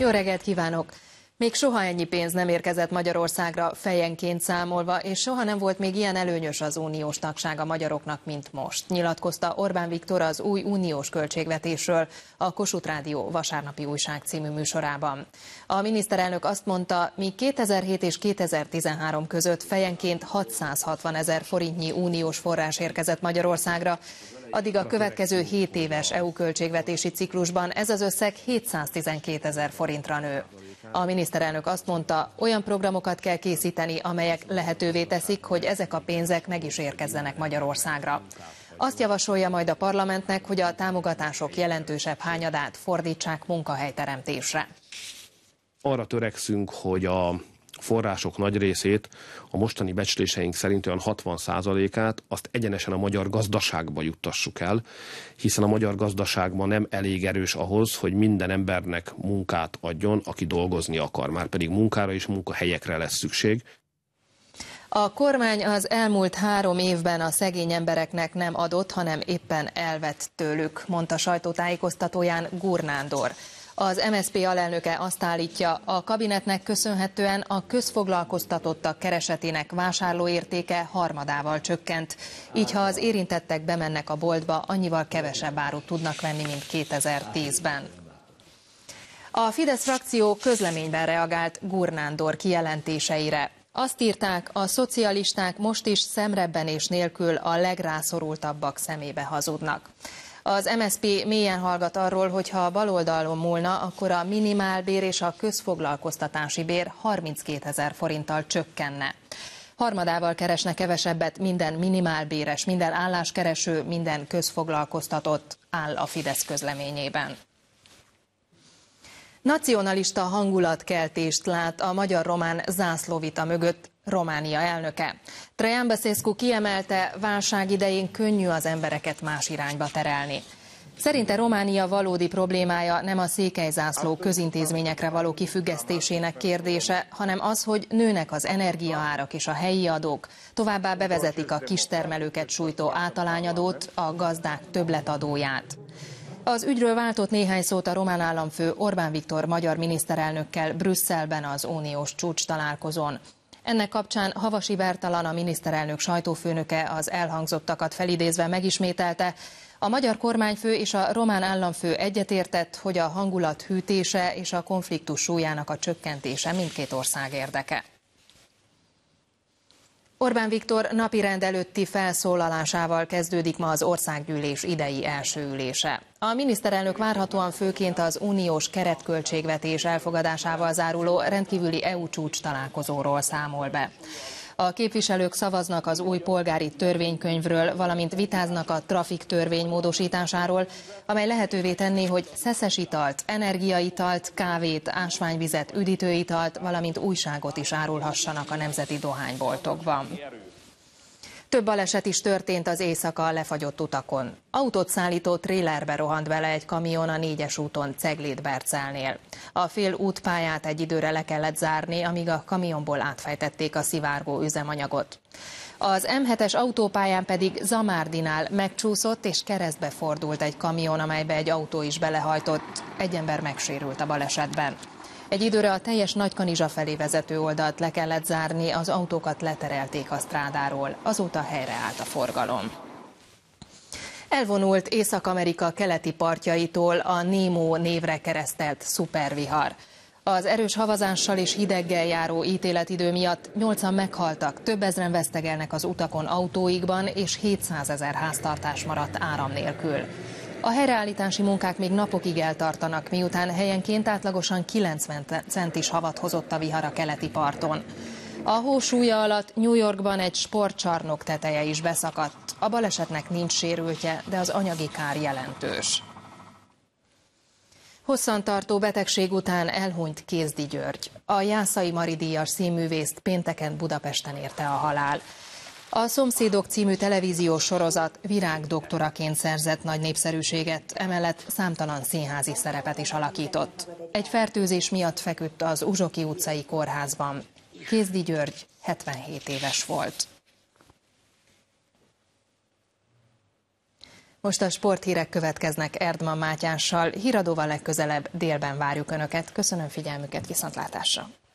Jó reggelt kívánok! Még soha ennyi pénz nem érkezett Magyarországra fejenként számolva, és soha nem volt még ilyen előnyös az uniós tagság a magyaroknak, mint most. Nyilatkozta Orbán Viktor az új uniós költségvetésről a Kossuth Rádió vasárnapi újság című műsorában. A miniszterelnök azt mondta, míg 2007 és 2013 között fejenként 660 000 forintnyi uniós forrás érkezett Magyarországra, addig a következő 7 éves EU költségvetési ciklusban ez az összeg 712 000 forintra nő. A miniszterelnök azt mondta, olyan programokat kell készíteni, amelyek lehetővé teszik, hogy ezek a pénzek meg is érkezzenek Magyarországra. Azt javasolja majd a parlamentnek, hogy a támogatások jelentősebb hányadát fordítsák munkahelyteremtésre. Arra törekszünk, hogy a források nagy részét, a mostani becsléseink szerint olyan 60%-át azt egyenesen a magyar gazdaságba juttassuk el, hiszen a magyar gazdaságban nem elég erős ahhoz, hogy minden embernek munkát adjon, aki dolgozni akar, már pedig munkára és munkahelyekre lesz szükség. A kormány az elmúlt 3 évben a szegény embereknek nem adott, hanem éppen elvett tőlük, mondta sajtótájékoztatóján Gúr Nándor. Az MSZP alelnöke azt állítja, a kabinetnek köszönhetően a közfoglalkoztatottak keresetének vásárlóértéke harmadával csökkent. Így ha az érintettek bemennek a boltba, annyival kevesebb árut tudnak venni, mint 2010-ben. A Fidesz frakció közleményben reagált Gúr Nándor kijelentéseire. Azt írták, a szocialisták most is szemrebbenés nélkül a legrászorultabbak szemébe hazudnak. Az MSZP mélyen hallgat arról, hogy ha a baloldalon múlna, akkor a minimálbér és a közfoglalkoztatási bér 32 000 forinttal csökkenne. Harmadával keresne kevesebbet minden minimálbéres, minden álláskereső, minden közfoglalkoztatott, áll a Fidesz közleményében. Nacionalista hangulatkeltést lát a magyar-román zászlóvita mögött Románia elnöke. Traian Băsescu kiemelte, válság idején könnyű az embereket más irányba terelni. Szerinte Románia valódi problémája nem a székelyzászló közintézményekre való kifüggesztésének kérdése, hanem az, hogy nőnek az energiaárak és a helyi adók, továbbá bevezetik a kistermelőket sújtó általányadót, a gazdák többletadóját. Az ügyről váltott néhány szót a román államfő Orbán Viktor magyar miniszterelnökkel Brüsszelben az uniós csúcs találkozón. Ennek kapcsán Havasi Bertalan, a miniszterelnök sajtófőnöke az elhangzottakat felidézve megismételte, a magyar kormányfő és a román államfő egyetértett, hogy a hangulat hűtése és a konfliktus súlyának a csökkentése mindkét ország érdeke. Orbán Viktor napirend előtti felszólalásával kezdődik ma az országgyűlés idei első ülése. A miniszterelnök várhatóan főként az uniós keretköltségvetés elfogadásával záruló rendkívüli EU csúcs találkozóról számol be. A képviselők szavaznak az új polgári törvénykönyvről, valamint vitáznak a trafik törvény módosításáról, amely lehetővé tenné, hogy szeszes italt, energiaitalt, kávét, ásványvizet, üdítőitalt, valamint újságot is árulhassanak a nemzeti dohányboltokban. Több baleset is történt az éjszaka lefagyott utakon. Autót szállító trélerbe rohant bele egy kamion a 4-es úton Cegléd-Bercelnél. A fél útpályát egy időre le kellett zárni, amíg a kamionból átfejtették a szivárgó üzemanyagot. Az M7-es autópályán pedig Zamárdinál megcsúszott és keresztbe fordult egy kamion, amelybe egy autó is belehajtott. Egy ember megsérült a balesetben. Egy időre a teljes Nagykanizsa felé vezető oldalt le kellett zárni, az autókat leterelték a strádáról, azóta helyreállt a forgalom. Elvonult Észak-Amerika keleti partjaitól a Nemo névre keresztelt szupervihar. Az erős havazással és hideggel járó ítéletidő miatt 8-an meghaltak, több ezren vesztegelnek az utakon autóikban, és 700 000 háztartás maradt áram nélkül. A helyreállítási munkák még napokig eltartanak, miután helyenként átlagosan 90 centis havat hozott a vihar a keleti parton. A hó súlya alatt New Yorkban egy sportcsarnok teteje is beszakadt. A balesetnek nincs sérültje, de az anyagi kár jelentős. Hosszantartó betegség után elhunyt Kézdi György. A Jászai Mari díjas színművészt pénteken Budapesten érte a halál. A Szomszédok című televíziós sorozat virágdoktoraként szerzett nagy népszerűséget, emellett számtalan színházi szerepet is alakított. Egy fertőzés miatt feküdt az Uzsoki utcai kórházban. Kézdi György 77 éves volt. Most a sporthírek következnek Erdman Mátyással, híradóval legközelebb délben várjuk Önöket. Köszönöm figyelmüket, viszontlátásra!